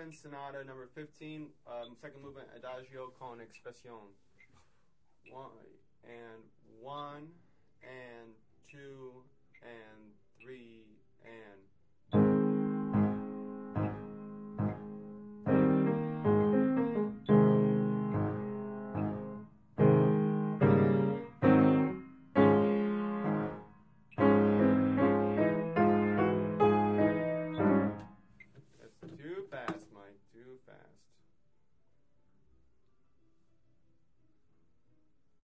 Beethoven Sonata Number 15, second movement, Adagio con Expresión. One.